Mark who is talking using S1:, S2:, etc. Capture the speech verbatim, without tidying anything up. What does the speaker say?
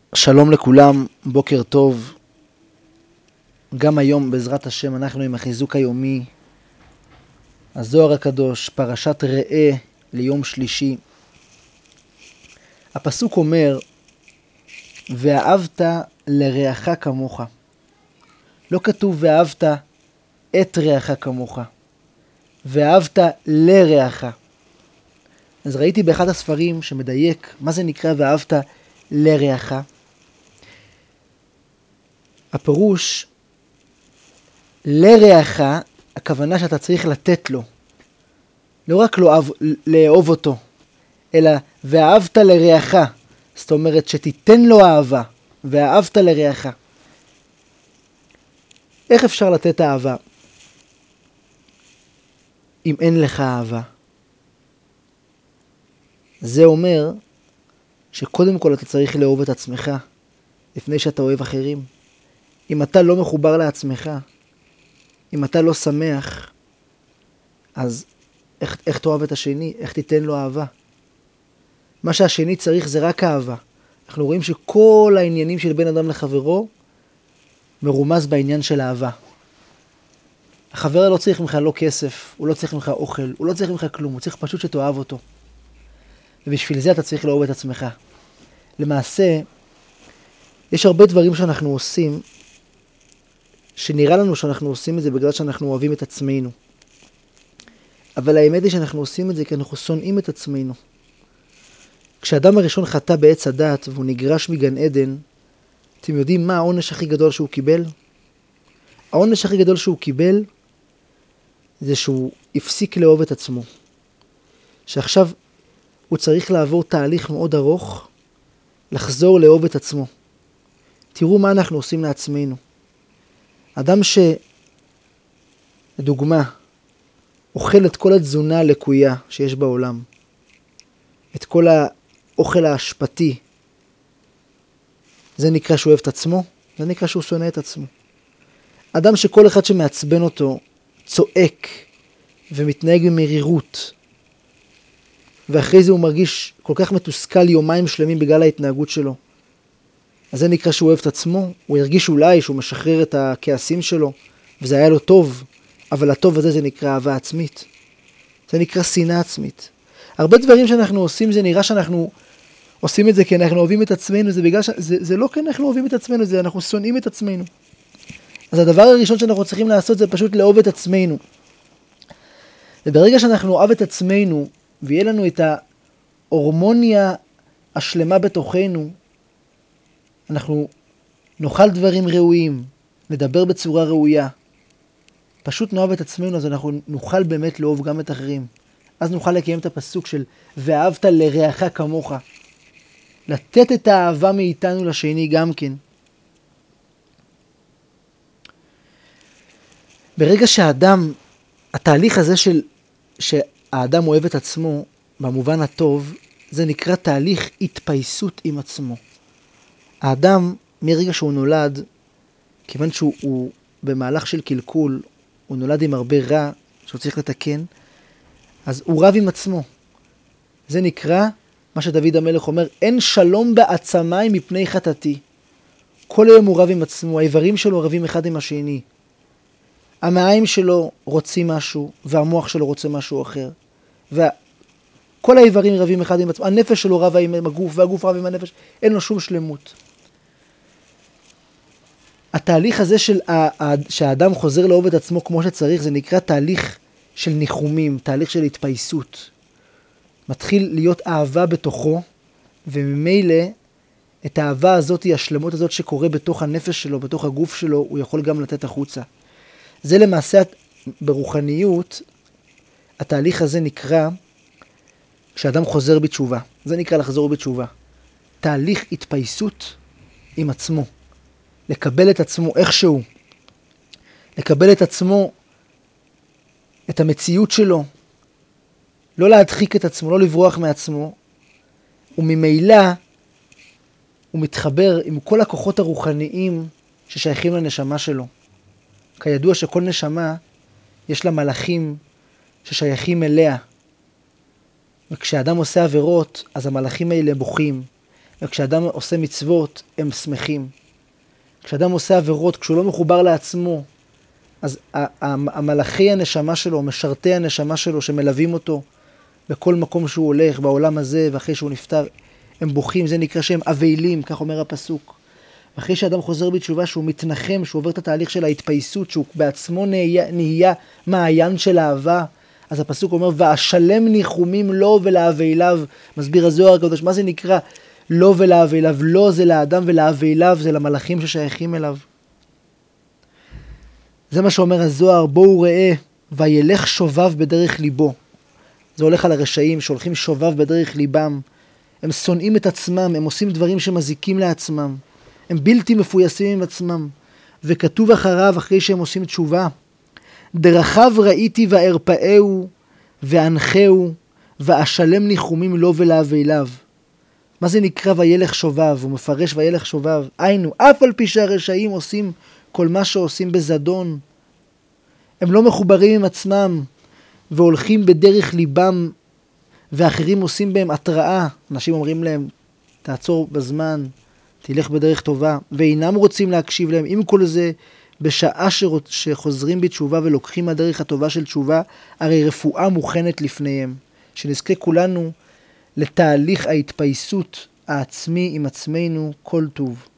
S1: שלום לכולם, בוקר טוב. גם היום בעזרת השם אנחנו עם החיזוק היומי, הזוהר הקדוש, פרשת ראה ליום שלישי. הפסוק אומר, ואהבת לרעך כמוך. לא כתוב ואהבת את רעך כמוך, ואהבת לרעך. אז ראיתי באחד הספרים שמדייק מה זה נקרא ואהבת לרעך. הפירוש, לרעך, הכוונה שאתה צריך לתת לו. לא רק לא אהב, לאהוב אותו, אלא ואהבת לרעך. זאת אומרת שתיתן לו אהבה, ואהבת לרעך. איך אפשר לתת אהבה אם אין לך אהבה? זה אומר שקודם כל אתה צריך לאהוב את עצמך לפני שאתה אוהב אחרים. אם אתה לא מחובר לעצמך, אם אתה לא שמח, אז איך, איך תאהב את השני? איך תיתן לו אהבה? מה שהשני צריך זה רק אהבה. אנחנו רואים שכל העניינים של בן אדם לחברו מרומז בעניין של אהבה. החבר לא צריך ממך לא כסף, הוא לא צריך ממך אוכל, הוא לא צריך ממך כלום, הוא צריך פשוט שתאהב אותו. ובשביל זה אתה צריך לאהוב את עצמך. למעשה, יש הרבה דברים שאנחנו עושים, שנראה לנו שאנחנו עושים את זה בגלל שאנחנו אוהבים את עצמנו. אבל האמת היא שאנחנו עושים את זה כי אנחנו שונאים את עצמנו. כשאדם הראשון חטא בעץ הדת והוא נגרש מגן עדן, אתם יודעים מה העונש הכי גדול שהוא קיבל? העונש הכי גדול שהוא קיבל זה שהוא הפסיק לאהוב את עצמו. שעכשיו הוא צריך לעבור תהליך מאוד ארוך, לחזור לאהוב את עצמו. תראו מה אנחנו עושים לעצמנו. אדם ש... לדוגמה, אוכל את כל התזונה הלקויה שיש בעולם, את כל האוכל ההשפעתי, זה נקרא שהוא אוהב את עצמו, זה נקרא שהוא שונא את עצמו. אדם שכל אחד שמעצבן אותו צועק ומתנהג במרירות, ואחרי זה הוא מרגיש כל כך מתוסכל יומיים שלמים בגלל ההתנהגות שלו, אז זה נקרא שהוא אוהב את עצמו. הוא ירגיש אולי שהוא משחרר את הכעסים שלו, וזה היה לו טוב, אבל הטוב הזה זה נקרא אהבה עצמית. זה נקרא שנאה עצמית. הרבה דברים שאנחנו עושים, זה נראה שאנחנו עושים את זה כי אנחנו אוהבים את עצמנו, זה, בגלל ש... זה, זה לא כי אנחנו אוהבים את עצמנו, זה אנחנו שונאים את עצמנו. אז הדבר הראשון שאנחנו צריכים לעשות זה פשוט לאהוב את עצמנו. וברגע שאנחנו אוהב את עצמנו, ויהיה לנו את ההורמוניה השלמה בתוכנו, אנחנו נאכל דברים ראויים, נדבר בצורה ראויה. פשוט נאהב את עצמנו, אז אנחנו נוכל באמת לאהוב גם את אחרים. אז נוכל לקיים את הפסוק של ואהבת לרעך כמוך. לתת את האהבה מאיתנו לשני גם כן. ברגע שהאדם, התהליך הזה של שהאדם אוהב את עצמו, במובן הטוב, זה נקרא תהליך התפייסות עם עצמו. האדם, מרגע שהוא נולד, כיוון שהוא הוא, במהלך של קלקול, הוא נולד עם הרבה רע שהוא צריך לתקן, אז הוא רב עם עצמו. זה נקרא, מה שדוד המלך אומר, אין שלום בעצמי מפני חטאתי. כל היום הוא רב עם עצמו, האיברים שלו רבים אחד עם השני. המעיים שלו רוצים משהו, והמוח שלו רוצה משהו אחר. וכל האיברים רבים אחד עם עצמו, הנפש שלו רבה עם הגוף, והגוף רב עם הנפש, אין לו שום שלמות. התהליך הזה של שהאדם חוזר לאהוב את עצמו כמו שצריך, זה נקרא תהליך של ניחומים, תהליך של התפייסות. מתחיל להיות אהבה בתוכו, וממילא את האהבה הזאת, השלמות הזאת שקורה בתוך הנפש שלו, בתוך הגוף שלו, הוא יכול גם לתת החוצה. זה למעשה ברוחניות, התהליך הזה נקרא כשאדם חוזר בתשובה. זה נקרא לחזור בתשובה. תהליך התפייסות עם עצמו. לקבל את עצמו איכשהו. לקבל את עצמו, את המציאות שלו. לא להדחיק את עצמו, לא לברוח מעצמו. וממילא הוא מתחבר עם כל הכוחות הרוחניים ששייכים לנשמה שלו. כידוע שכל נשמה יש לה מלאכים ששייכים אליה. וכשאדם עושה עבירות, אז המלאכים האלה בוכים. וכשאדם עושה מצוות, הם שמחים. כשאדם עושה עבירות, כשהוא לא מחובר לעצמו, אז המלאכי הנשמה שלו, משרתי הנשמה שלו, שמלווים אותו בכל מקום שהוא הולך, בעולם הזה, ואחרי שהוא נפטר, הם בוכים, זה נקרא שהם אבלים, כך אומר הפסוק. אחרי שאדם חוזר בתשובה, שהוא מתנחם, שהוא עובר את התהליך של ההתפייסות, שהוא בעצמו נהיה, נהיה מעיין של אהבה, אז הפסוק אומר, ואשלם ניחומים לו ולאבליו. מסביר הזוהר הקדוש, מה זה נקרא לו ולאבליו? לו זה לאדם ולאבליו זה למלאכים ששייכים אליו. זה מה שאומר הזוהר, בואו ראה, וילך שובב בדרך ליבו. זה הולך על הרשעים שהולכים שובב בדרך ליבם. הם שונאים את עצמם, הם עושים דברים שמזיקים לעצמם. הם בלתי מפויסים עם עצמם. וכתוב אחריו, אחרי שהם עושים תשובה, דרכיו ראיתי וארפאהו ואנחהו ואשלם ניחומים לו ולאבליו. מה זה נקרא וילך שובב? הוא מפרש וילך שובב. היינו, אף על פי שהרשעים עושים כל מה שעושים בזדון. הם לא מחוברים עם עצמם והולכים בדרך ליבם, ואחרים עושים בהם התראה. אנשים אומרים להם, תעצור בזמן, תלך בדרך טובה, ואינם רוצים להקשיב להם. עם כל זה, בשעה שחוזרים בתשובה ולוקחים הדרך הטובה של תשובה, הרי רפואה מוכנת לפניהם. שנזכה כולנו לתהליך ההתפייסות העצמי עם עצמנו כל טוב.